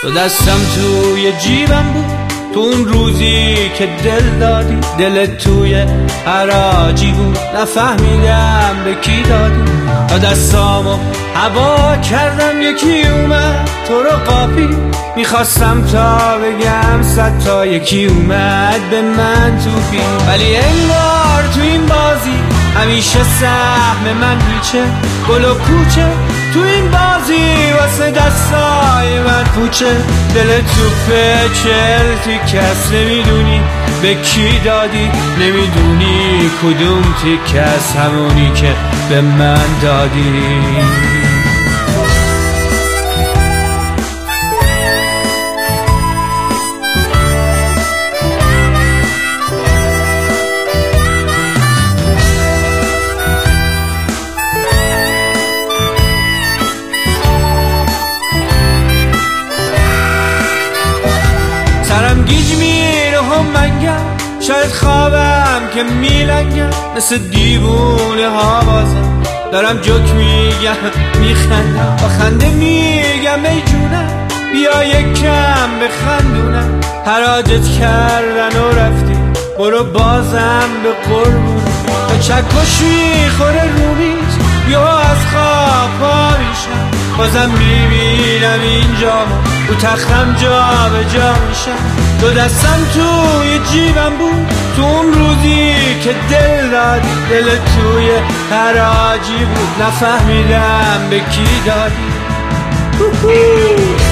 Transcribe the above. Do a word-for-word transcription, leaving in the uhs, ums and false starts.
دو دستم توی جیبم بود تو اون روزی که دل دادی، دلت توی حراجی بود نفهمیدم به کی دادی. تا دستامو هوا کردم یکی اومد تو رو قاپی، میخواستم تا بگم صد تا یکی اومد به من توپی. ولی انگار تو این بازی همیشه سهم من هیچه، گل و کوچه تو این بازی واسه دستای من پوچه. دل توپه چل تیکس نمیدونی به کی دادی، نمیدونی کدوم تیکس همونی که به من دادی. سرم گیج میره هم منگم، شاید خوابم که میلنگم، مثل دیوونه ها بازم دارم جوک میگم میخندم، با خنده میگم ای جونم بیا یکم بخندونم. حراجت کردن و رفتی برو بازم به قربون، به چکش میخوره رومیز یا از خواب پا میشم، بازم میبینم اینجا رو تختم جا به جا میشم. دو دستم توی جیبم بود تو اون روزی که دل دادی، دل توی حراجی بود نفهمیدم به کی دادی.